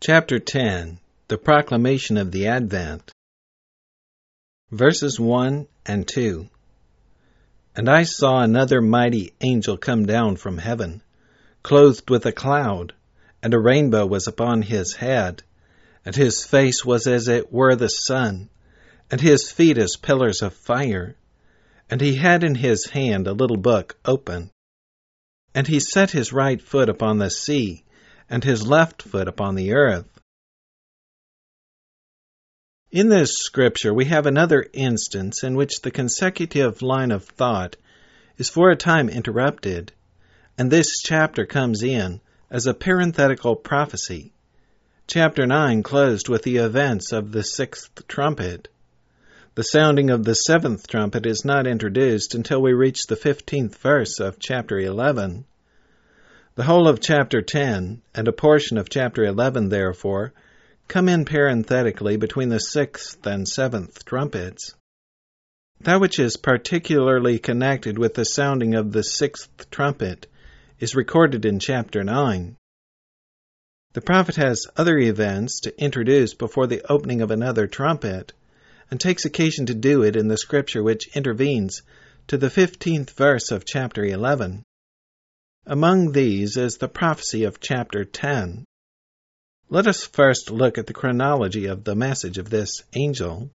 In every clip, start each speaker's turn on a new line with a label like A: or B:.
A: Chapter 10. The Proclamation of the Advent. Verses 1 and 2. And I saw another mighty angel come down from heaven, clothed with a cloud, and a rainbow was upon his head, and his face was as it were the sun, and his feet as pillars of fire. And he had in his hand a little book open. And he set his right foot upon the sea, and his left foot upon the earth. In this scripture we have another instance in which the consecutive line of thought is for a time interrupted, and this chapter comes in as a parenthetical prophecy. Chapter 9 closed with the events of the sixth trumpet. The sounding of the seventh trumpet is not introduced until we reach the 15th verse of chapter 11. The whole of chapter 10 and a portion of chapter 11, therefore, come in parenthetically between the sixth and seventh trumpets. That which is particularly connected with the sounding of the sixth trumpet is recorded in chapter 9. The prophet has other events to introduce before the opening of another trumpet, and takes occasion to do it in the scripture which intervenes to the 15th verse of chapter 11. Among these is the prophecy of chapter 10. Let us first look at the chronology of the message of this angel.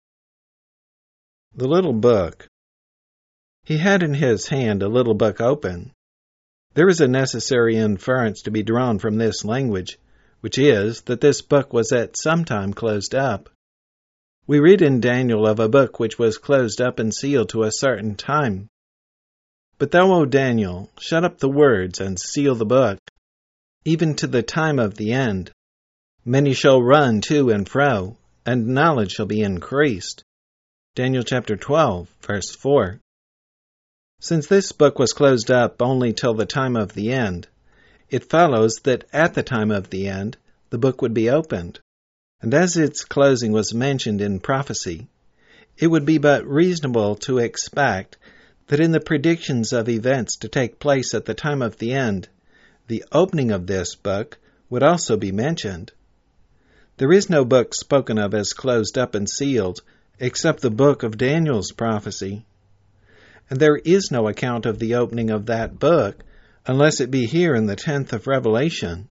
A: The little book. He had in his hand a little book open. There is a necessary inference to be drawn from this language, which is that this book was at some time closed up. We read in Daniel of a book which was closed up and sealed to a certain time. But thou, O Daniel, shut up the words and seal the book, even to the time of the end. Many shall run to and fro, and knowledge shall be increased. Daniel chapter 12, verse 4. Since this book was closed up only till the time of the end, it follows that at the time of the end the book would be opened. And as its closing was mentioned in prophecy, it would be but reasonable to expect that in the predictions of events to take place at the time of the end, the opening of this book would also be mentioned. There is no book spoken of as closed up and sealed except the book of Daniel's prophecy. And there is no account of the opening of that book unless it be here in the 10th of Revelation.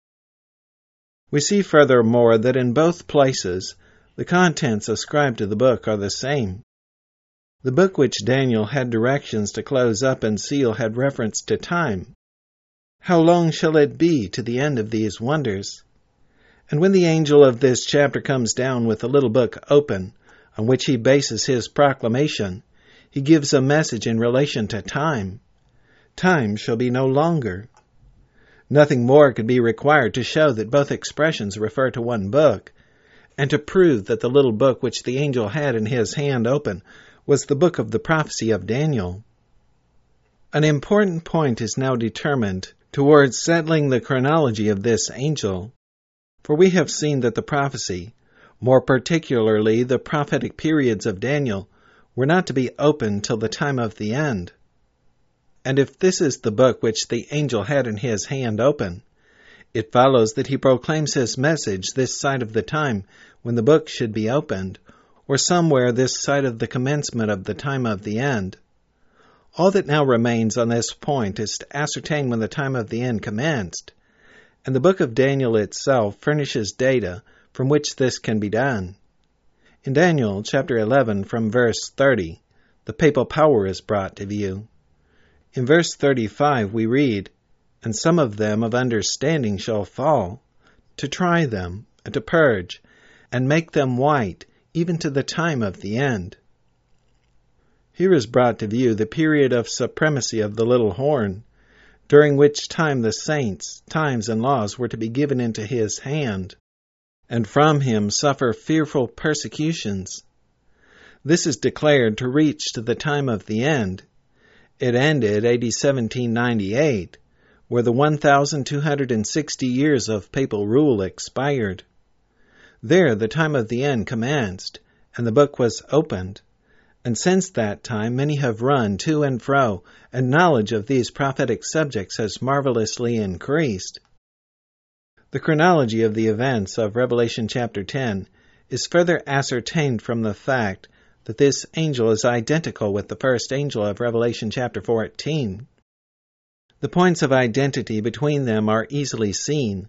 A: We see furthermore that in both places the contents ascribed to the book are the same. The book which Daniel had directions to close up and seal had reference to time. How long shall it be to the end of these wonders? And when the angel of this chapter comes down with the little book open, on which he bases his proclamation, he gives a message in relation to time. Time shall be no longer. Nothing more could be required to show that both expressions refer to one book, and to prove that the little book which the angel had in his hand open was the book of the prophecy of Daniel. An important point is now determined towards settling the chronology of this angel, for we have seen that the prophecy, more particularly the prophetic periods of Daniel, were not to be opened till the time of the end. And if this is the book which the angel had in his hand open, it follows that he proclaims his message this side of the time when the book should be opened, or somewhere this side of the commencement of the time of the end. All that now remains on this point is to ascertain when the time of the end commenced, and the book of Daniel itself furnishes data from which this can be done. In Daniel chapter 11 from verse 30, the papal power is brought to view. In verse 35 we read, "And some of them of understanding shall fall, to try them, and to purge, and make them white, even to the time of the end." Here is brought to view the period of supremacy of the little horn, during which time the saints, times, and laws were to be given into his hand, and from him suffer fearful persecutions. This is declared to reach to the time of the end. It ended AD 1798, where the 1,260 years of papal rule expired. There the time of the end commenced, and the book was opened. And since that time many have run to and fro, and knowledge of these prophetic subjects has marvelously increased. The chronology of the events of Revelation chapter 10 is further ascertained from the fact that this angel is identical with the first angel of Revelation chapter 14. The points of identity between them are easily seen.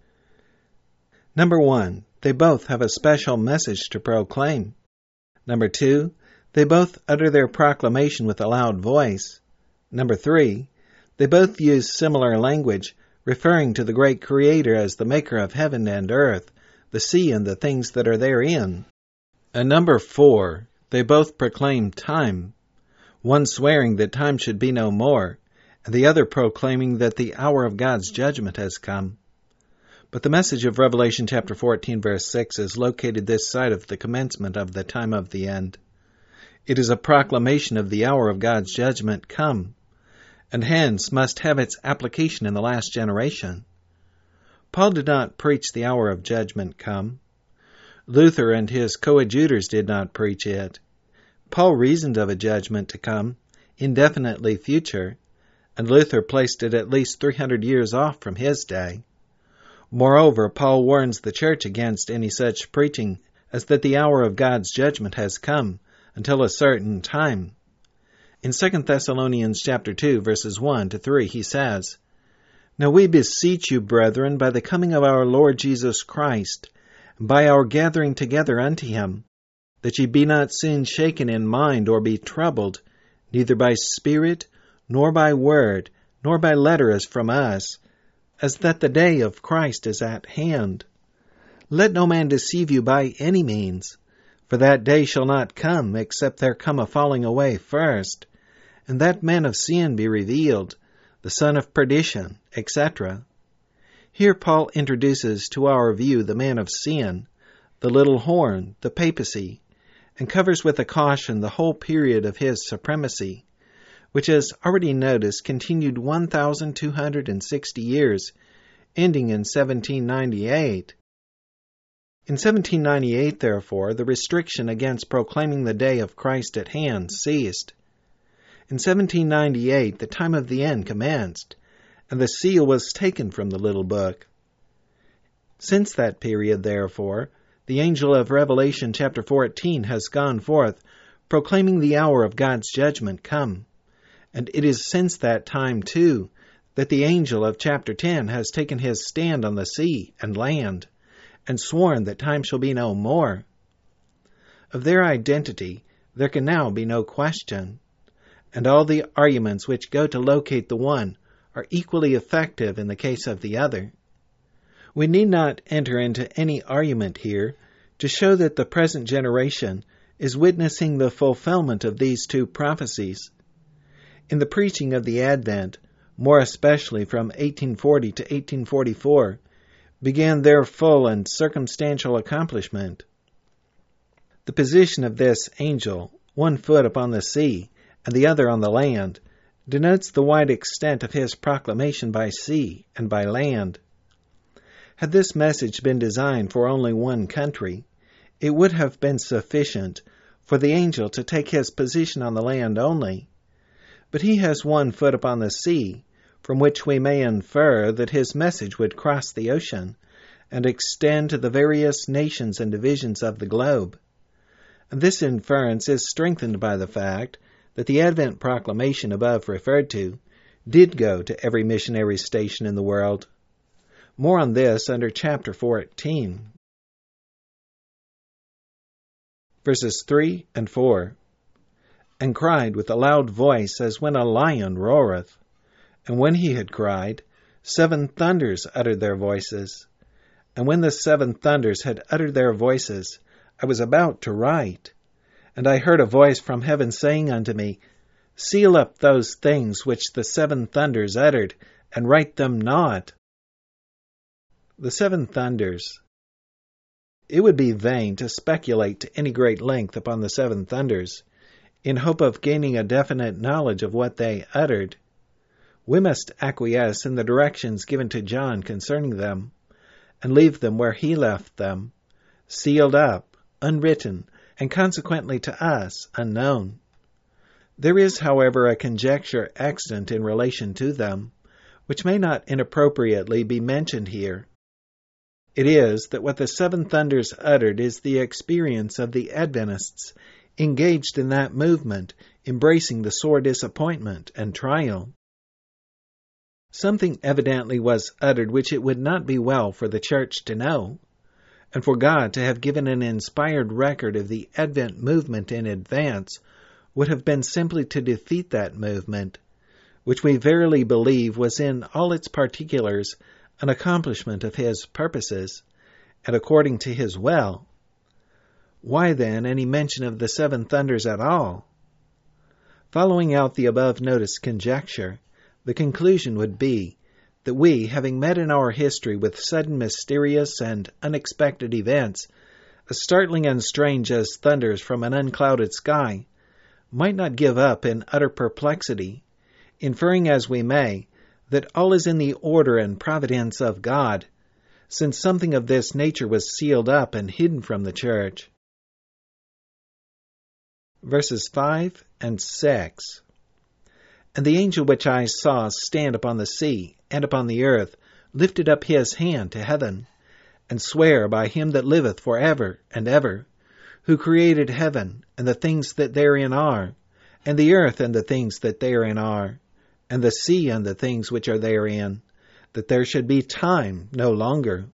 A: Number 1, they both have a special message to proclaim. Number 2, they both utter their proclamation with a loud voice. Number 3, they both use similar language, referring to the great Creator as the maker of heaven and earth, the sea and the things that are therein. And number 4, they both proclaim time, one swearing that time should be no more, and the other proclaiming that the hour of God's judgment has come. But the message of Revelation chapter 14 verse 6 is located this side of the commencement of the time of the end. It is a proclamation of the hour of God's judgment come, and hence must have its application in the last generation. Paul did not preach the hour of judgment come. Luther and his coadjutors did not preach it. Paul reasoned of a judgment to come, indefinitely future, and Luther placed it at least 300 years off from his day. Moreover, Paul warns the church against any such preaching as that the hour of God's judgment has come until a certain time. In 2 Thessalonians chapter 2, verses 1 to 3, he says, "Now we beseech you, brethren, by the coming of our Lord Jesus Christ, and by our gathering together unto him, that ye be not soon shaken in mind or be troubled, neither by spirit, nor by word, nor by letter as from us, as that the day of Christ is at hand. Let no man deceive you by any means, for that day shall not come, except there come a falling away first, and that man of sin be revealed, the son of perdition, etc." Here Paul introduces to our view the man of sin, the little horn, the papacy, and covers with a caution the whole period of his supremacy, which, as already noticed, continued 1,260 years, ending in 1798. In 1798, therefore, the restriction against proclaiming the day of Christ at hand ceased. In 1798, the time of the end commenced, and the seal was taken from the little book. Since that period, therefore, the angel of Revelation chapter 14 has gone forth, proclaiming the hour of God's judgment come. And it is since that time, too, that the angel of chapter 10 has taken his stand on the sea and land, and sworn that time shall be no more. Of their identity there can now be no question, and all the arguments which go to locate the one are equally effective in the case of the other. We need not enter into any argument here to show that the present generation is witnessing the fulfillment of these two prophecies. In the preaching of the Advent, more especially from 1840 to 1844, began their full and circumstantial accomplishment. The position of this angel, one foot upon the sea and the other on the land, denotes the wide extent of his proclamation by sea and by land. Had this message been designed for only one country, it would have been sufficient for the angel to take his position on the land only. But he has one foot upon the sea, from which we may infer that his message would cross the ocean and extend to the various nations and divisions of the globe. And this inference is strengthened by the fact that the Advent proclamation above referred to did go to every missionary station in the world. More on this under chapter 14. Verses 3 and 4. "And cried with a loud voice as when a lion roareth. And when he had cried, 7 thunders uttered their voices. And when the 7 thunders had uttered their voices, I was about to write. And I heard a voice from heaven saying unto me, Seal up those things which the 7 thunders uttered, and write them not." The 7 thunders. It would be vain to speculate to any great length upon the 7 thunders, in hope of gaining a definite knowledge of what they uttered. We must acquiesce in the directions given to John concerning them, and leave them where he left them, sealed up, unwritten, and consequently to us unknown. There is, however, a conjecture extant in relation to them, which may not inappropriately be mentioned here. It is that what the seven thunders uttered is the experience of the Adventists engaged in that movement, embracing the sore disappointment and trial. Something evidently was uttered which it would not be well for the Church to know, and for God to have given an inspired record of the Advent movement in advance would have been simply to defeat that movement, which we verily believe was in all its particulars an accomplishment of His purposes, and according to His will. Why, then, any mention of the seven thunders at all? Following out the above-noticed conjecture, the conclusion would be that we, having met in our history with sudden, mysterious, and unexpected events, as startling and strange as thunders from an unclouded sky, might not give up in utter perplexity, inferring as we may that all is in the order and providence of God, since something of this nature was sealed up and hidden from the Church. Verses 5 and 6. And the angel which I saw stand upon the sea and upon the earth lifted up his hand to heaven, and sware by him that liveth for ever and ever, who created heaven and the things that therein are, and the earth and the things that therein are, and the sea and the things which are therein, that there should be time no longer.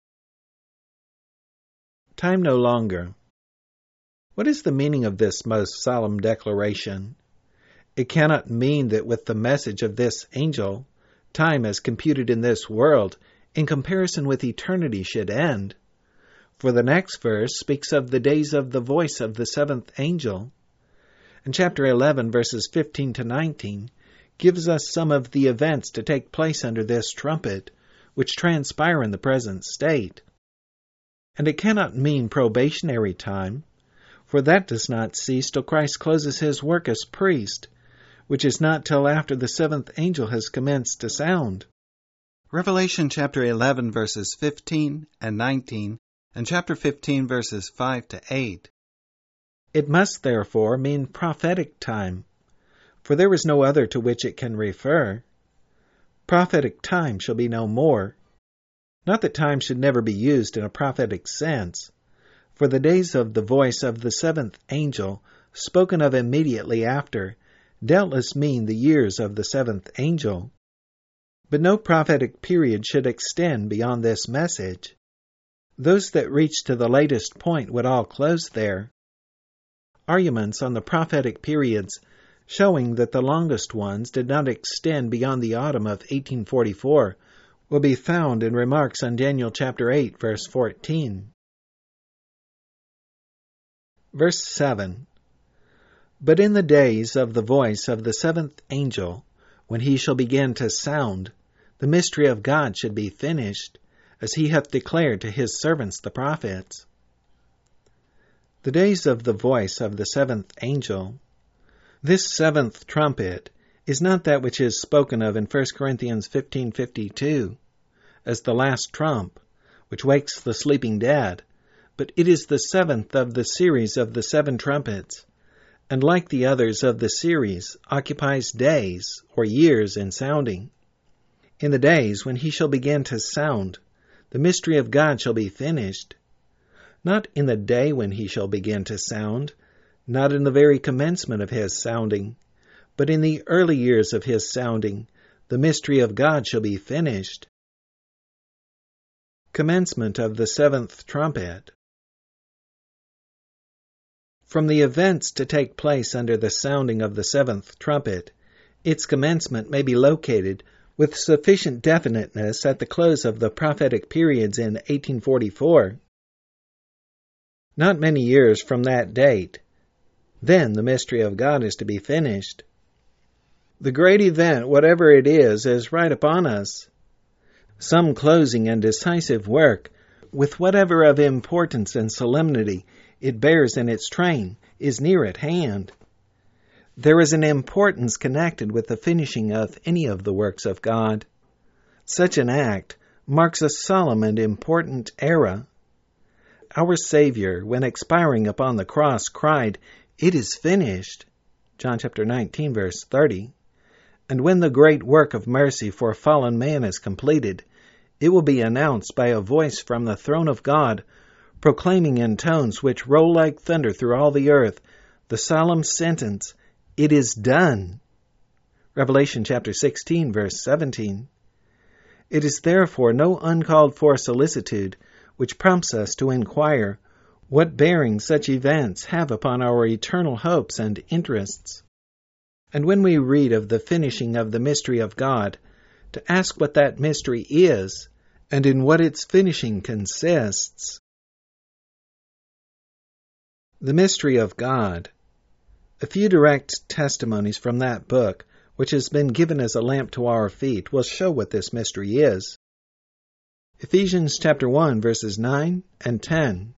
A: Time no longer. What is the meaning of this most solemn declaration? It cannot mean that with the message of this angel, time as computed in this world, in comparison with eternity, should end. For the next verse speaks of the days of the voice of the seventh angel. And chapter 11, verses 15 to 19, gives us some of the events to take place under this trumpet, which transpire in the present state. And it cannot mean probationary time, for that does not cease till Christ closes his work as priest, which is not till after the seventh angel has commenced to sound. Revelation chapter 11, verses 15 and 19, and chapter 15, verses 5 to 8. It must therefore mean prophetic time, for there is no other to which it can refer. Prophetic time shall be no more. Not that time should never be used in a prophetic sense, for the days of the voice of the seventh angel, spoken of immediately after, doubtless mean the years of the seventh angel. But no prophetic period should extend beyond this message. Those that reach to the latest point would all close there. Arguments on the prophetic periods showing that the longest ones did not extend beyond the autumn of 1844 will be found in remarks on Daniel chapter 8, verse 14. Verse 7. But in the days of the voice of the seventh angel, when he shall begin to sound, the mystery of God should be finished, as he hath declared to his servants the prophets. The days of the voice of the seventh angel. This seventh trumpet is not that which is spoken of in 1 Corinthians 15:52 as the last trump, which wakes the sleeping dead, but it is the seventh of the series of the seven trumpets, and like the others of the series, occupies days or years in sounding. In the days when he shall begin to sound, the mystery of God shall be finished. Not in the day when he shall begin to sound, not in the very commencement of his sounding, but in the early years of his sounding, the mystery of God shall be finished. Commencement of the seventh trumpet. From the events to take place under the sounding of the seventh trumpet, its commencement may be located with sufficient definiteness at the close of the prophetic periods in 1844. Not many years from that date, then the mystery of God is to be finished. The great event, whatever it is right upon us. Some closing and decisive work, with whatever of importance and solemnity it bears in its train, is near at hand. There is an importance connected with the finishing of any of the works of God. Such an act marks a solemn and important era. Our Savior, when expiring upon the cross, cried, "It is finished," John chapter 19, verse 30. And when the great work of mercy for fallen man is completed, It will be announced by a voice from the throne of God, proclaiming in tones which roll like thunder through all the earth the solemn sentence, "It is done." Revelation chapter 16, verse 17. It is therefore no uncalled for solicitude which prompts us to inquire what bearing such events have upon our eternal hopes and interests. And when we read of the finishing of the mystery of God, to ask what that mystery is, and in what its finishing consists. The Mystery of God. A few direct testimonies from that book, which has been given as a lamp to our feet, will show what this mystery is. Ephesians chapter 1, verses 9 and 10.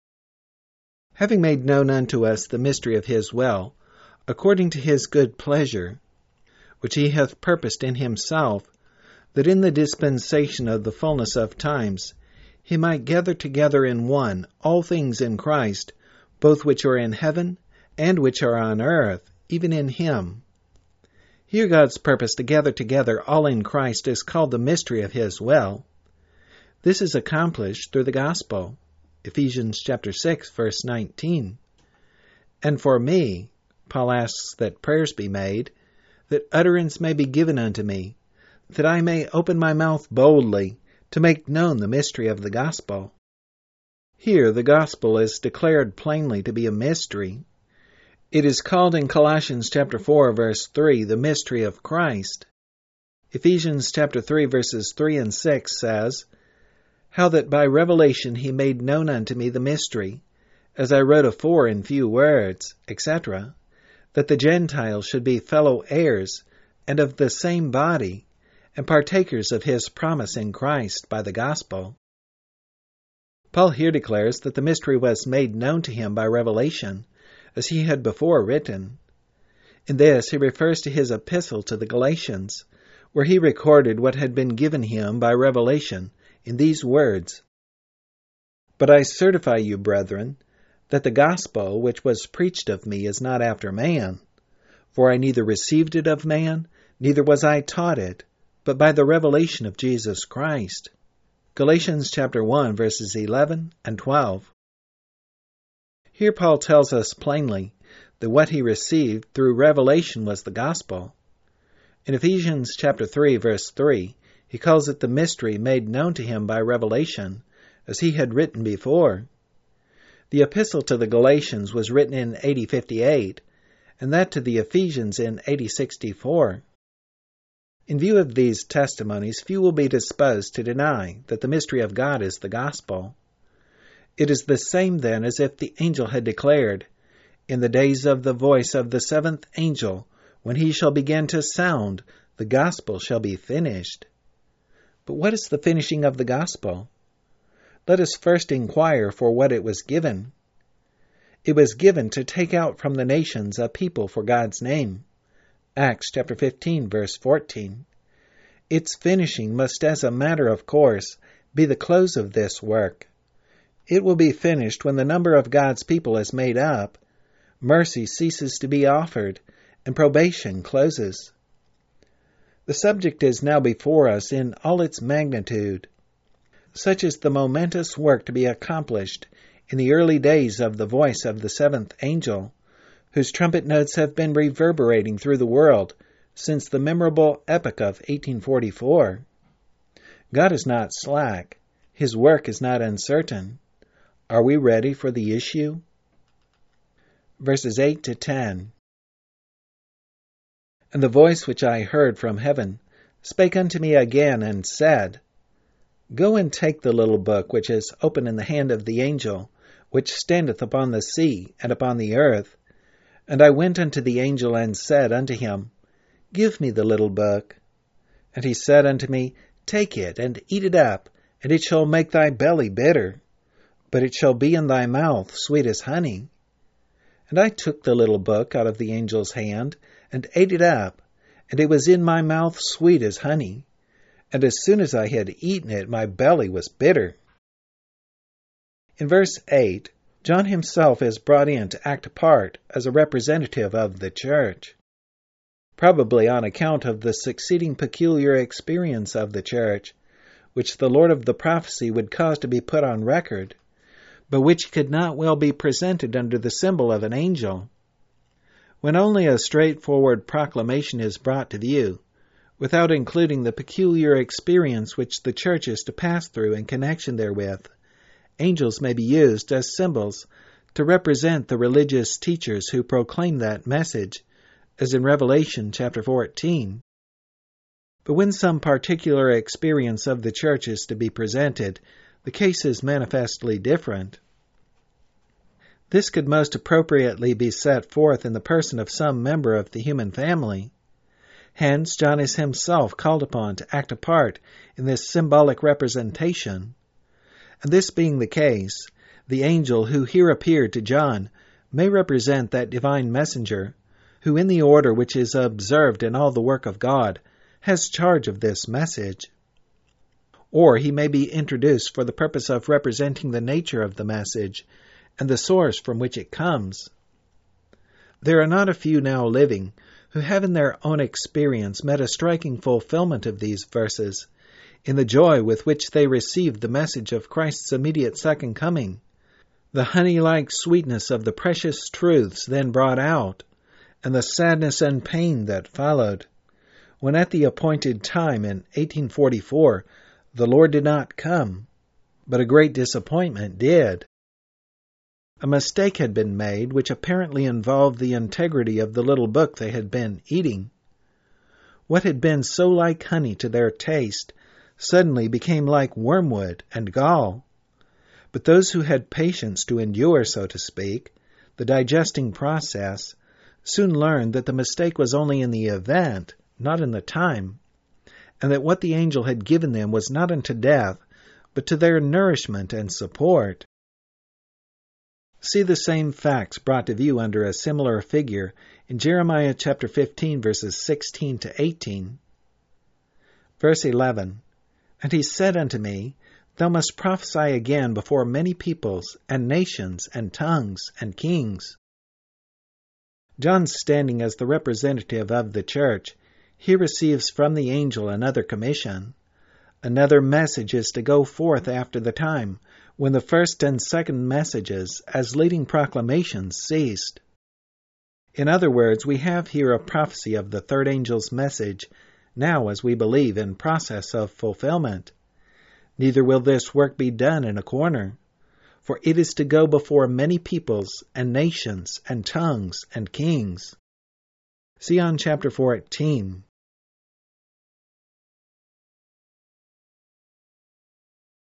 A: Having made known unto us the mystery of his will, according to his good pleasure, which he hath purposed in himself, that in the dispensation of the fullness of times he might gather together in one all things in Christ, both which are in heaven and which are on earth, even in him. Here God's purpose to gather together all in Christ is called the mystery of his will. This is accomplished through the gospel. Ephesians chapter 6, verse 19. And for me, Paul asks that prayers be made, that utterance may be given unto me, that I may open my mouth boldly to make known the mystery of the gospel. Here the gospel is declared plainly to be a mystery. It is called in Colossians chapter 4, verse 3, the mystery of Christ. Ephesians chapter 3, verses 3 and 6 says, "How that by revelation he made known unto me the mystery, as I wrote afore in few words, etc., that the Gentiles should be fellow heirs, and of the same body, and partakers of his promise in Christ by the gospel." Paul here declares that the mystery was made known to him by revelation, as he had before written. In this he refers to his epistle to the Galatians, where he recorded what had been given him by revelation in these words, "But I certify you, brethren, that the gospel which was preached of me is not after man. For I neither received it of man, neither was I taught it, but by the revelation of Jesus Christ." Galatians chapter 1, verses 11 and 12. Here Paul tells us plainly that what he received through revelation was the gospel. In Ephesians chapter 3, verse 3, he calls it the mystery made known to him by revelation, as he had written before. The epistle to the Galatians was written in AD 58, and that to the Ephesians in AD 64. In view of these testimonies, few will be disposed to deny that the mystery of God is the gospel. It is the same then as if the angel had declared, "In the days of the voice of the seventh angel, when he shall begin to sound, the gospel shall be finished." But what is the finishing of the gospel? Let us first inquire for what it was given. It was given to take out from the nations a people for God's name. Acts chapter 15, verse 14. Its finishing must, as a matter of course, be the close of this work. It will be finished when the number of God's people is made up, mercy ceases to be offered, and probation closes. The subject is now before us in all its magnitude. Such is the momentous work to be accomplished in the early days of the voice of the seventh angel, whose trumpet notes have been reverberating through the world since the memorable epoch of 1844. God is not slack. His work is not uncertain. Are we ready for the issue? Verses 8 to 10. "And the voice which I heard from heaven spake unto me again, and said, Go and take the little book which is open in the hand of the angel, which standeth upon the sea and upon the earth. And I went unto the angel, and said unto him, Give me the little book. And he said unto me, Take it, and eat it up, and it shall make thy belly bitter, but it shall be in thy mouth sweet as honey. And I took the little book out of the angel's hand, and ate it up, and it was in my mouth sweet as honey. And as soon as I had eaten it, my belly was bitter." In verse 8, John himself is brought in to act a part as a representative of the church. Probably on account of the succeeding peculiar experience of the church, which the Lord of the prophecy would cause to be put on record, but which could not well be presented under the symbol of an angel. When only a straightforward proclamation is brought to view, without including the peculiar experience which the church is to pass through in connection therewith, angels may be used as symbols to represent the religious teachers who proclaim that message, as in Revelation chapter 14. But when some particular experience of the church is to be presented, the case is manifestly different. This could most appropriately be set forth in the person of some member of the human family. Hence, John is himself called upon to act a part in this symbolic representation. And this being the case, the angel who here appeared to John may represent that divine messenger, who in the order which is observed in all the work of God, has charge of this message. Or he may be introduced for the purpose of representing the nature of the message, and the source from which it comes. There are not a few now living who have in their own experience met a striking fulfillment of these verses, in the joy with which they received the message of Christ's immediate second coming, the honey-like sweetness of the precious truths then brought out, and the sadness and pain that followed, when at the appointed time in 1844 the Lord did not come, but a great disappointment did. A mistake had been made which apparently involved the integrity of the little book they had been eating. What had been so like honey to their taste suddenly became like wormwood and gall. But those who had patience to endure, so to speak, the digesting process, soon learned that the mistake was only in the event, not in the time, and that what the angel had given them was not unto death, but to their nourishment and support. See the same facts brought to view under a similar figure in Jeremiah chapter 15, verses 16 to 18. Verse 11, And he said unto me, Thou must prophesy again before many peoples, and nations, and tongues, and kings. John, standing as the representative of the church, he receives from the angel another commission. Another message is to go forth after the time, when the first and second messages, as leading proclamations, ceased. In other words, we have here a prophecy of the third angel's message, now, as we believe, in process of fulfillment. Neither will this work be done in a corner, for it is to go before many peoples, and nations, and tongues, and kings. See on chapter 14.